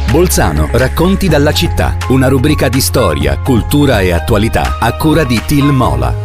Bolzano, racconti dalla città. Una rubrica di storia, cultura e attualità a cura di Til Mola.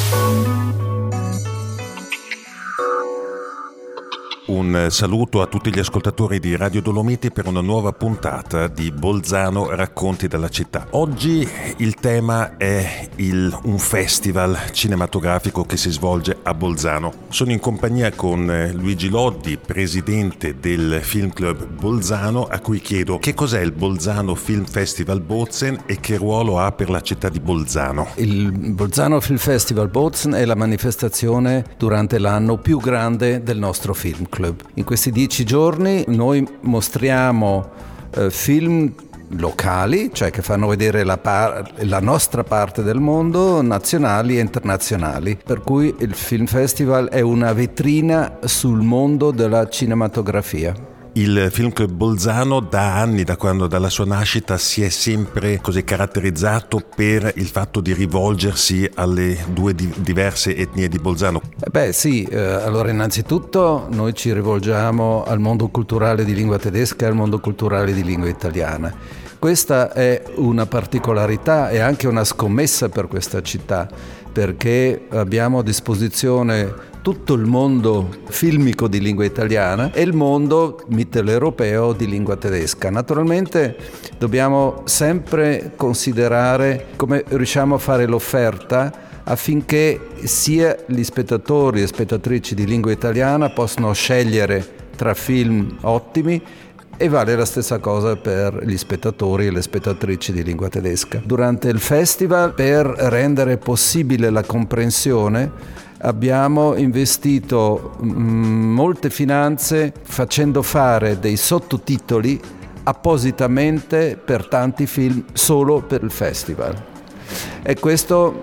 Un saluto a tutti gli ascoltatori di Radio Dolomiti per una nuova puntata di Bolzano, racconti dalla città. Oggi il tema è un festival cinematografico che si svolge a Bolzano. Sono in compagnia con Luigi Loddi, presidente del Film Club Bolzano, a cui chiedo che cos'è il Bolzano Film Festival Bozen e che ruolo ha per la città di Bolzano. Il Bolzano Film Festival Bozen è la manifestazione durante l'anno più grande del nostro Film Club. In questi 10 giorni noi mostriamo film locali, cioè che fanno vedere la nostra parte del mondo, nazionali e internazionali, per cui il Film Festival è una vetrina sul mondo della cinematografia. Il Film Club Bolzano da anni, dalla sua nascita, si è sempre così caratterizzato per il fatto di rivolgersi alle due diverse etnie di Bolzano. Allora innanzitutto noi ci rivolgiamo al mondo culturale di lingua tedesca e al mondo culturale di lingua italiana. Questa è una particolarità e anche una scommessa per questa città, perché abbiamo a disposizione tutto il mondo filmico di lingua italiana e il mondo mitteleuropeo di lingua tedesca. Naturalmente dobbiamo sempre considerare come riusciamo a fare l'offerta affinché sia gli spettatori e spettatrici di lingua italiana possano scegliere tra film ottimi, e vale la stessa cosa per gli spettatori e le spettatrici di lingua tedesca. Durante il festival, per rendere possibile la comprensione, abbiamo investito molte finanze facendo fare dei sottotitoli appositamente per tanti film solo per il festival. E questo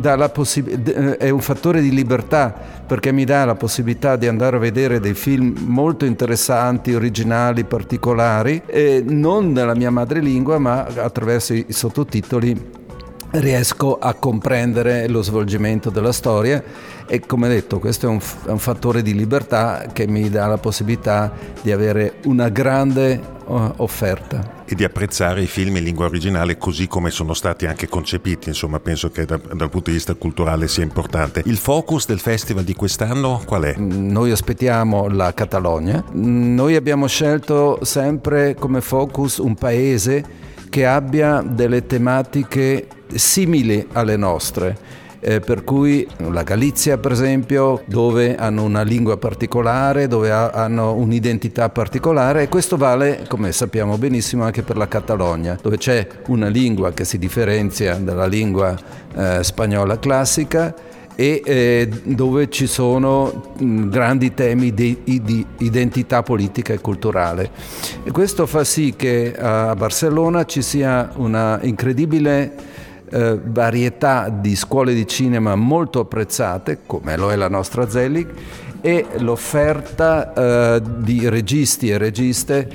è un fattore di libertà, perché mi dà la possibilità di andare a vedere dei film molto interessanti, originali, particolari, e non nella mia madrelingua, ma attraverso i sottotitoli riesco a comprendere lo svolgimento della storia. E come detto, questo è un fattore di libertà che mi dà la possibilità di avere una grande offerta. E di apprezzare i film in lingua originale così come sono stati anche concepiti. Insomma, penso che dal punto di vista culturale sia importante. Il focus del festival di quest'anno qual è? Noi ospitiamo la Catalogna. Noi abbiamo scelto sempre come focus un paese che abbia delle tematiche simili alle nostre. Per cui la Galizia, per esempio, dove hanno una lingua particolare, dove hanno un'identità particolare, e questo vale, come sappiamo benissimo, anche per la Catalogna, dove c'è una lingua che si differenzia dalla lingua spagnola classica e dove ci sono grandi temi di identità politica e culturale. E questo fa sì che a Barcellona ci sia una incredibile varietà di scuole di cinema molto apprezzate, come lo è la nostra Zelig, e l'offerta di registi e registe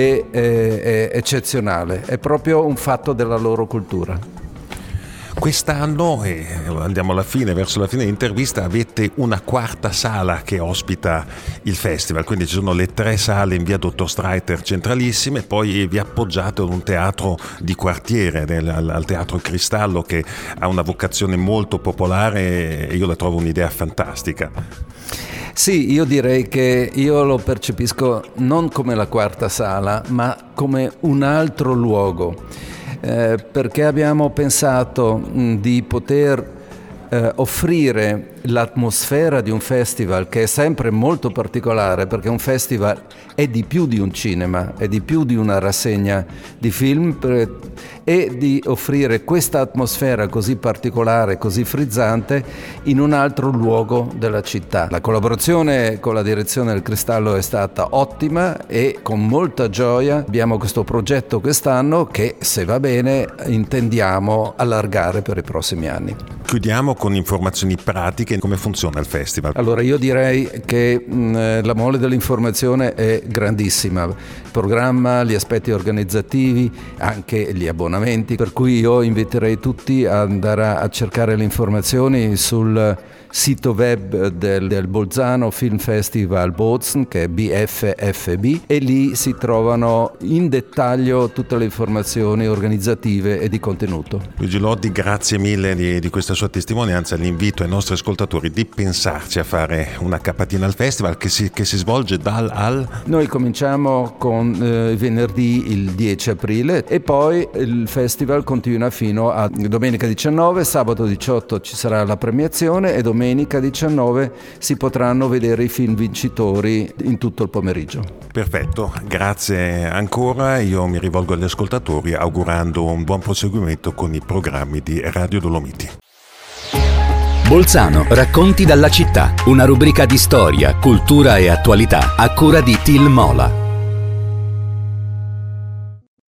è eccezionale, è proprio un fatto della loro cultura. Quest'anno, e andiamo verso la fine dell'intervista, avete una quarta sala che ospita il festival, quindi ci sono le 3 sale in via Dottor Streiter centralissime, poi vi appoggiate ad un teatro di quartiere, al Teatro Cristallo, che ha una vocazione molto popolare e io la trovo un'idea fantastica. Sì, io direi che io lo percepisco non come la quarta sala, ma come un altro luogo. Perché abbiamo pensato di poter offrire l'atmosfera di un festival che è sempre molto particolare, perché un festival è di più di un cinema, è di più di una rassegna di film, e di offrire questa atmosfera così particolare, così frizzante in un altro luogo della città. La collaborazione con la direzione del Cristallo è stata ottima e con molta gioia abbiamo questo progetto quest'anno che, se va bene, intendiamo allargare per i prossimi anni. Chiudiamo con informazioni pratiche anche come funziona il festival. Allora io direi che la mole dell'informazione è grandissima, il programma, gli aspetti organizzativi, anche gli abbonamenti, per cui io inviterei tutti ad andare a cercare le informazioni sul sito web del Bolzano Film Festival Bozen, che è BFFB, e lì si trovano in dettaglio tutte le informazioni organizzative e di contenuto. Luigi Loddi, grazie mille di questa sua testimonianza. L'invito ai nostri ascoltatori di pensarci a fare una capatina al festival che si svolge dal al... Noi cominciamo con venerdì il 10 aprile e poi il festival continua fino a domenica 19, sabato 18 ci sarà la premiazione e domenica 19 si potranno vedere i film vincitori in tutto il pomeriggio. Perfetto, grazie ancora. Io mi rivolgo agli ascoltatori augurando un buon proseguimento con i programmi di Radio Dolomiti. Bolzano, racconti dalla città, una rubrica di storia, cultura e attualità a cura di Til Mola.